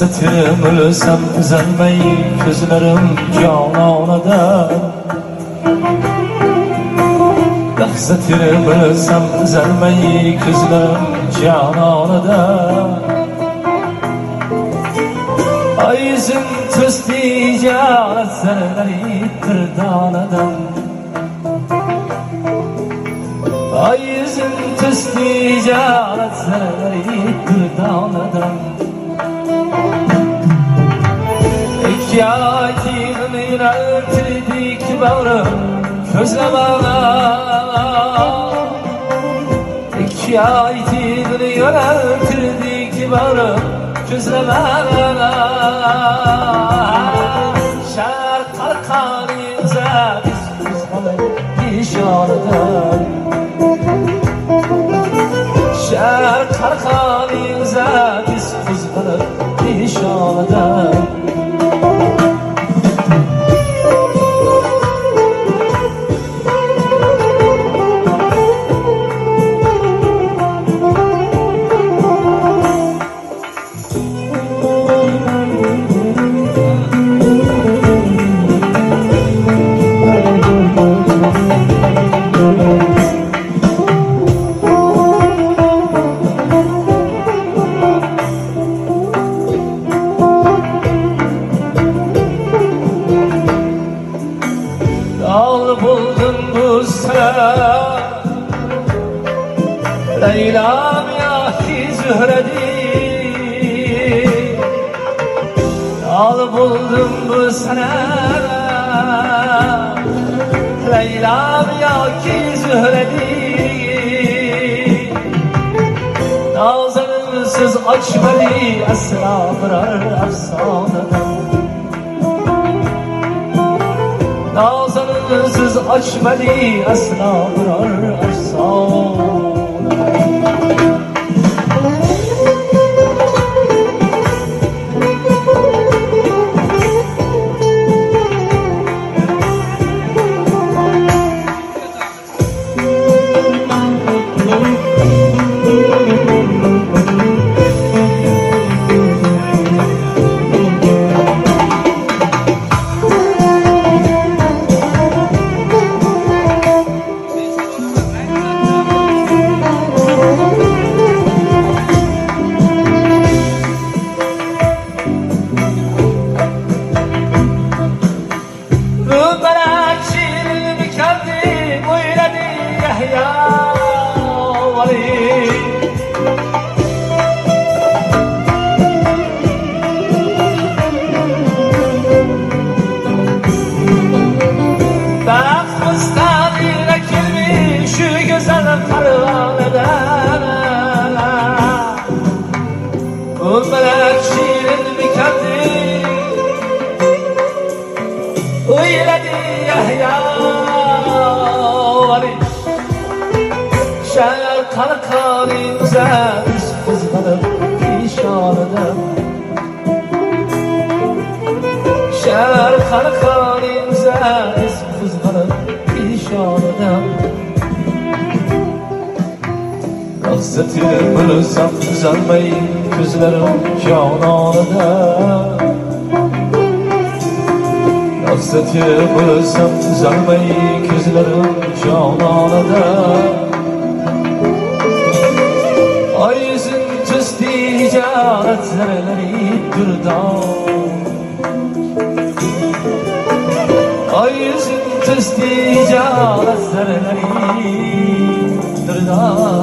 Hasretim ölsem üzülmey gözlerim cananada. Hasretim ölsem üzülmey gözlerim cananada. Ay yüzün tüsti canet zerleri kırdanadan. Ay yüzün tüsti canet zerleri kırdanadan. İki ayetini yöneltirdik bağrım közlemana. İki ayetini yöneltirdik bağrım közlemana. Şer kalkanımıza biz kızmalı işareden. Şer kalkanımıza biz kızmalı işareden. Al buldum bu sıra Leyla'm ya ki Zühre'di. Al buldum bu sıra Leyla'm ya ki Zühre'di. Nazanımsız açmadı asla birer efsaneden. Nazanımsız açmadı asla birer efsane. Melek şiirin mikerdi Uyledi Yahya Ali. Şer kalkanımıza biz kızlanıp işareden. Şer kalkanımıza biz kızlanıp işareden. Hasretim ölsem düzelmey gözlerim cananada. Hasretim ölsem düzelmey gözlerim cananada. Ay yüzün tüsti canet zerleri kırdan. Ay yüzün tüsti canet zerleri kırdan.